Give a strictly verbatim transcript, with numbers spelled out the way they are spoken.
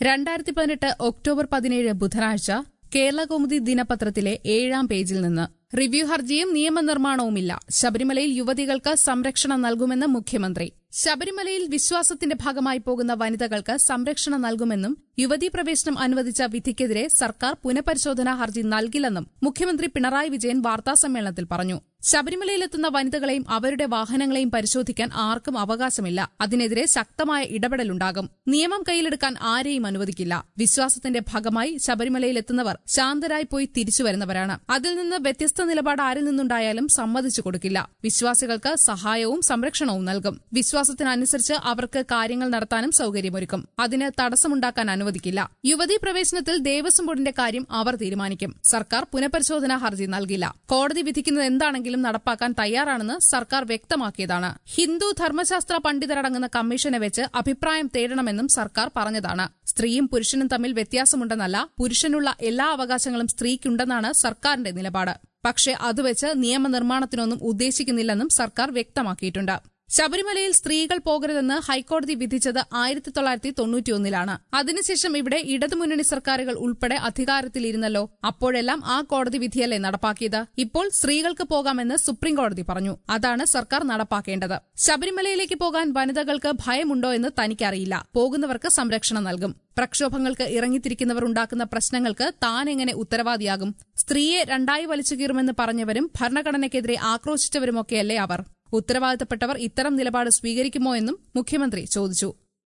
രണ്ടായിരത്തി പതിനെട്ട് ഒക്ടോബർ പതിനേഴ് ബുധനാഴ്ച കേരളകൗമുദി ദിനപത്രത്തിലെ ഏഴാം പേജിൽ നിന്ന് റിവ്യൂ ഹർജിയും നിയമനിർമ്മാണവുമില്ല. ശബരിമലയിൽ യുവതികൾക്ക് സംരക്ഷണം നൽകുമെന്ന് മുഖ്യമന്ത്രി. ശബരിമലയിൽ വിശ്വാസത്തിന്റെ ഭാഗമായി പോകുന്ന വനിതകൾക്ക് സംരക്ഷണം നൽകുമെന്നും യുവതീ പ്രവേശനം അനുവദിച്ച വിധിക്കെതിരെ സർക്കാർ പുനഃപരിശോധനാ ഹർജി നൽകില്ലെന്നും മുഖ്യമന്ത്രി പിണറായി വിജയൻ വാർത്താസമ്മേളനത്തിൽ പറഞ്ഞു. ശബരിമലയിലെത്തുന്ന വനിതകളെയും അവരുടെ വാഹനങ്ങളെയും പരിശോധിക്കാൻ ആർക്കും അവകാശമില്ല. അതിനെതിരെ ശക്തമായ ഇടപെടലുണ്ടാകും. നിയമം കയ്യിലെടുക്കാൻ ആരെയും അനുവദിക്കില്ല. വിശ്വാസത്തിന്റെ ഭാഗമായി ശബരിമലയിലെത്തുന്നവർ ശാന്തരായി പോയി തിരിച്ചുവരുന്നവരാണ്. അതിൽ നിന്ന് വ്യത്യസ്ത നിലപാട് ആരിൽ നിന്നുണ്ടായാലും സമ്മതിച്ചു കൊടുക്കില്ല. വിശ്വാസികൾക്ക് സഹായവും സംരക്ഷണവും നൽകും. വിശ്വാസത്തിനനുസരിച്ച് അവർക്ക് കാര്യങ്ങൾ നടത്താനും സൌകര്യമൊരുക്കും. അതിന് തടസ്സമുണ്ടാക്കാൻ അനുവദിക്കില്ല. യുവതീ പ്രവേശനത്തിൽ ദേവസ്വം ബോർഡിന്റെ കാര്യം അവർ തീരുമാനിക്കും. സർക്കാർ പുനഃപരിശോധനാ ഹർജി നൽകില്ല. കോടതി വിധിക്കുന്നത് എന്താണെങ്കിലും നടപ്പാക്കാൻ തയ്യാറാണെന്ന് സർക്കാർ വ്യക്തമാക്കിയതാണ്. ഹിന്ദു ധർമ്മശാസ്ത്ര പണ്ഡിതരടങ്ങുന്ന കമ്മീഷനെ വെച്ച് അഭിപ്രായം തേടണമെന്നും സർക്കാർ പറഞ്ഞതാണ്. സ്ത്രീയും പുരുഷനും തമ്മിൽ വ്യത്യാസമുണ്ടെന്നല്ല, പുരുഷനുള്ള എല്ലാ അവകാശങ്ങളും സ്ത്രീക്കുണ്ടെന്നാണ് സർക്കാരിന്റെ നിലപാട്. പക്ഷേ അതുവെച്ച് നിയമനിർമ്മാണത്തിനൊന്നും ഉദ്ദേശിക്കുന്നില്ലെന്നും സർക്കാർ വ്യക്തമാക്കിയിട്ടുണ്ട്. ശബരിമലയിൽ സ്ത്രീകൾ പോകരുതെന്ന് ഹൈക്കോടതി വിധിച്ചത് ആയിരത്തി തൊള്ളായിരത്തി തൊണ്ണൂറ്റിയൊന്നിലാണ്. അതിനുശേഷം ഇവിടെ ഇടതുമുന്നണി സർക്കാരുകൾ ഉൾപ്പെടെ അധികാരത്തിലിരുന്നല്ലോ. അപ്പോഴെല്ലാം ആ കോടതി വിധിയല്ലേ നടപ്പാക്കിയത്? ഇപ്പോൾ സ്ത്രീകൾക്ക് പോകാമെന്ന് സുപ്രീംകോടതി പറഞ്ഞു. അതാണ് സർക്കാർ നടപ്പാക്കേണ്ടത്. ശബരിമലയിലേക്ക് പോകാൻ വനിതകൾക്ക് ഭയമുണ്ടോ എന്ന് തനിക്കറിയില്ല. പോകുന്നവർക്ക് സംരക്ഷണം നൽകും. പ്രക്ഷോഭങ്ങൾക്ക് ഇറങ്ങിത്തിരിക്കുന്നവർ ഉണ്ടാക്കുന്ന പ്രശ്നങ്ങൾക്ക് താൻ എങ്ങനെ ഉത്തരവാദിയാകും? സ്ത്രീയെ രണ്ടായി വലിച്ചുകീറുമെന്ന് പറഞ്ഞവരും ഭരണഘടനയ്ക്കെതിരെ ആക്രോശിച്ചവരുമൊക്കെയല്ലേ അവർ? ഉത്തരവാദിത്തപ്പെട്ടവർ ഇത്തരം നിലപാട് സ്വീകരിക്കുമോ എന്നും മുഖ്യമന്ത്രി ചോദിച്ചു.